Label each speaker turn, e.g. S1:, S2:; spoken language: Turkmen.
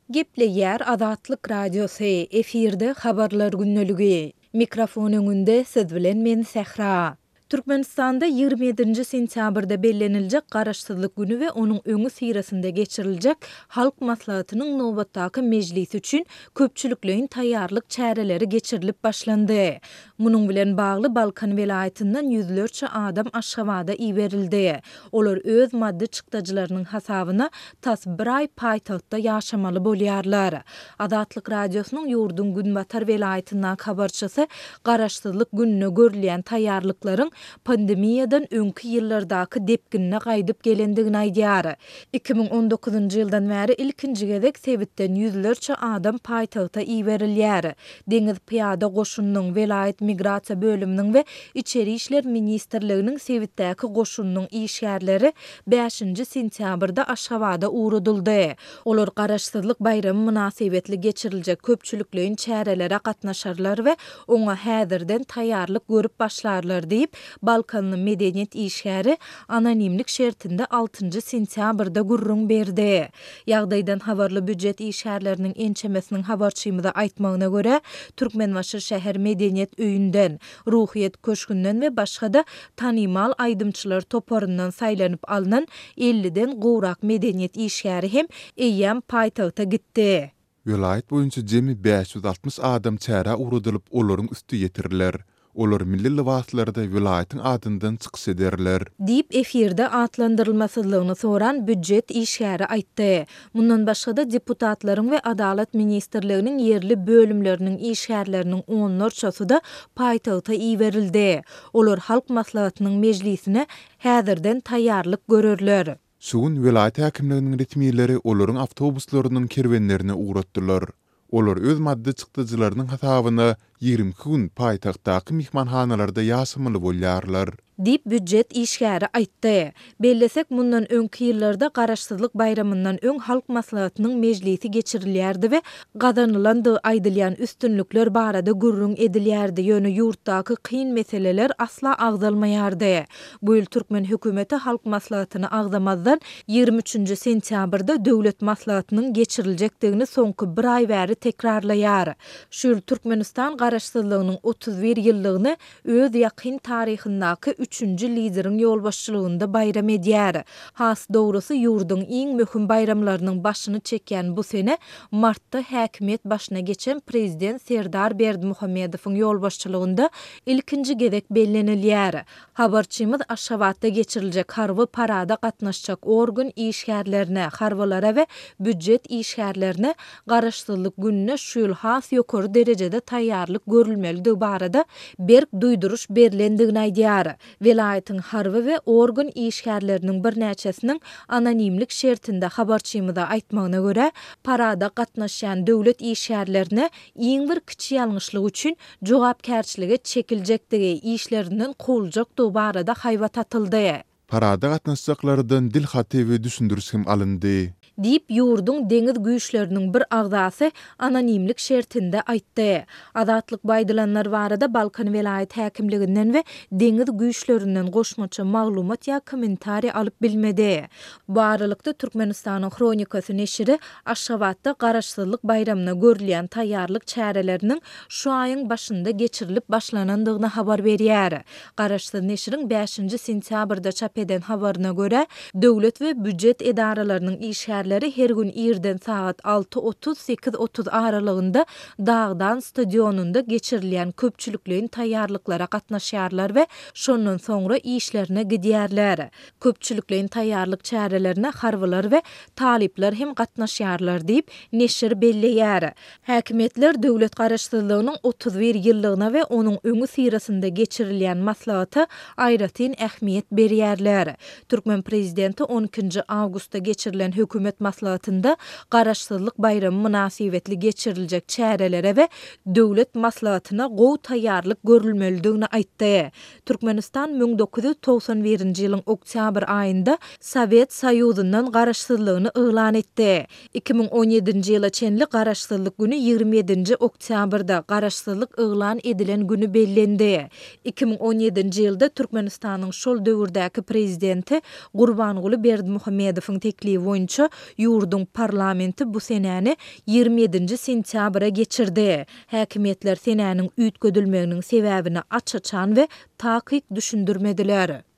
S1: Gepleýär Azatlyk Radiosu efirde habarlar günneligi. Mikrofon öňünde siz bilen men Sähra. Türkmenistanda 27 sentýabrda belleniljek Garaşsyzlyk güni we onuň öňü sirasynda geçiriljek halk maslahatynyň nobatdaky mejlisi üçin köpçülikleýin taýýarlyk çäreleri geçirilip başlandy. Munuň bilen bagly Balkan welaýatyndan ýüzlerçe adam Aşgabatda iýberildi. Olar öz maddi çykdagylarynyň hasabyna tas bir ay paýtagtda ýaşamaly bolýarlar. Azatlyk Radiosynyň Ýurdun Günbatar welaýatyndan habarçysy Garaşsyzlyk gününe görülýän taýýarlyklaryň pandemiýadan öňki ýyllardaky depginine gaýdyp gelendigini aýdýar. 2019-njy ýyldan bäri ilkinji gezek sebitden ýüzlerçe adam paýtagta iýberilýär. Deňiz piýada goşunynyň welaýat migrasiýa bölüminiň we içeri işler ministrliginiň sebitdäki goşunynyň işgärleri 5 sentýabrda Aşgabatda uğrudyldy. Olar Garaşsyzlyk bayramy münasibetli geçiriljek köpçülikleýin çärelere gatnaşarlar we oňa häzirden taýýarlyk görüp başlarlar diýip Balkanly medeniýet işgäri anonimlik şertinde 6 sentýabrda gurrun berdi. Ýagdaýdan habarly büdjet işgärleriniň ençemesiniň habarçymyda aýtmagyna görä, Türkmenbaşy şäher medeniýet öýünden, ruhyet köşkünden we başga-da tanymal aýdymçylar toparyndan saýlanyp alynan 50-den gowrak medeniýet işgäri hem eýýäm paýtagta gitdi.
S2: Vilayet boyunca jemi 560 adam çäre urudylyp olaryň üstü ýetiriler. Olar milli liwaslarda vilayatyň adyndan çykyş ederler.
S1: Diýip efirde atlandyrylmasyzlygyny soran büdjet işgäri aýtdy. Mundan başga-da deputatlaryň we Adalet ministrliginiň ýerli bölümleriniň işgärleriniň onlarçasy da paýtagta iýberildi. Olar halk maslahatynyň mejlisine häzirden taýýarlyk görürler.
S2: Şuň vilayat häkimliginiň retmiýetleri olaryň awtobuslarynyň kerwenlerine uğratdylar. Olar öz maddi çykdyjylarynyň hasabyna 20 gün paýtagtdaky mihmanhanalarda ýaşamaly bolýarlar.
S1: Dip büdjet işgäri aýtdy. Bellesek mundan öňki ýyllarda Garaşsyzlyk bayramyndan öň halk maslahatynyň mejlisi geçirilýärdi we gazanylandy aýdylýan üstünlükler barada gurrun edilýärdi. Ýöne ýurtdaky kyn meseleler asla agdalmaýardy. Bu ýyl Türkmen hökümeti halk maslahatyny agdamazdan 23 sentýabrda döwlet maslahatynyň geçiriljekdigini soňky bir ay bäri tekrarlaýar. Şu ýyl Türkmenistan Garaşsyzlygynyň 31 ýyllygyny öz ýakyn taryhyndaky 3-nji lideriň ýolbaşçylygynda bayram edýär. Has dogrusy ýurdun iň möhüm bayramlarynyň başyny çekýän bu sene martda häkimet başyna geçen prezident Serdar Berdimuhammedowyň ýolbaşçylygynda ilkinji gezek bellenilýär. Habarçymyz Aşgabatda geçiriljek harby parada gatnaşjak organ işgärlerine, harbalara we büdjet işgärlerine Garaşsyzlyk gününe şu ýyl has ýokary derejede taýýarlyk görülmeligi barada berk duýduruş berilendigini aýdýar. Welaýatyň harby we organ işgärleriniň bir näçesiniň anonimlik şertinde habarçymyda aýtmagyna görä, parada gatnaşan döwlet işgärlerine iň bir kiçik ýalňyşlyk üçin jogapkärçiligi çekiljekdigi işlerinden kowuljak barada haýbat atyldy.
S2: Parada gatnaşjaklardan dilhaty we düşündürüş hem alyndy.
S1: Diýip ýurdun deňiz güýçleriniň bir agzasy anonimlik şertinde aýtdy. Azatlyk baýdylanlar barada Balkan welaýat häkimliginden we deňiz güýçlerinden goşmaça maglumat ýa kommentari alyp bilmedi. Bu aralykda Türkmenistanyň Kronikasy neşiri Aşgabatda Garaşsyzlyk bayramyna görülýän taýýarlyk çäreleriniň şu aýyň başynda geçirilip başlanandygyny habar berýär. Garaşsyz neşiriň 5 sentýabrda çap eden habaryna görä, döwlet we büdjet edaralarynyň işgärleri her gün ýerden saat 6:30-8:30 aralygynda Dağdan stadionunda geçirilýän köpçülikleýin taýýarlyklara gatnaşýarlar we şondan soňra işlerine gidýärler. Köpçülikleýin taýýarlyk çärelerine harbylar we talipler hem gatnaşýarlar diýip neşir belleýär. Häkimetler döwlet Garaşsyzlygynyň 31 ýyllygyna we onuň öňü sirasynda geçirilýän maslahaty aýratyn ähmiýet berýärler. Türkmen prezidenti 12 awgustda geçirilen hökümet maslahatynda Garaşsyzlyk bayramy münasibetli geçiriljek çärelere we döwlet maslahatyna gow taýýarlyk görülmelidigini aýtdy. Türkmenistan 1991-nji ýylyň oktyabr aýynda Sowet Soýuzundan Garaşsyzlygyny elan etdi. 2017-nji ýyla çenli Garaşsyzlyk güni 27 oktyabrda Garaşsyzlyk elan edilen günü bellendi. 2017-nji ýylda Türkmenistanyň şol döwürdäki prezidenti Gurbanguly Berdimuhammedowyň teklibi boýunça Ýurdun parlamenti bu senäni 27 sentýabra geçirdi. Häkimetler senäniň üýtgedilmeginiň sebäbini açaçan we takyk düşündirmediler.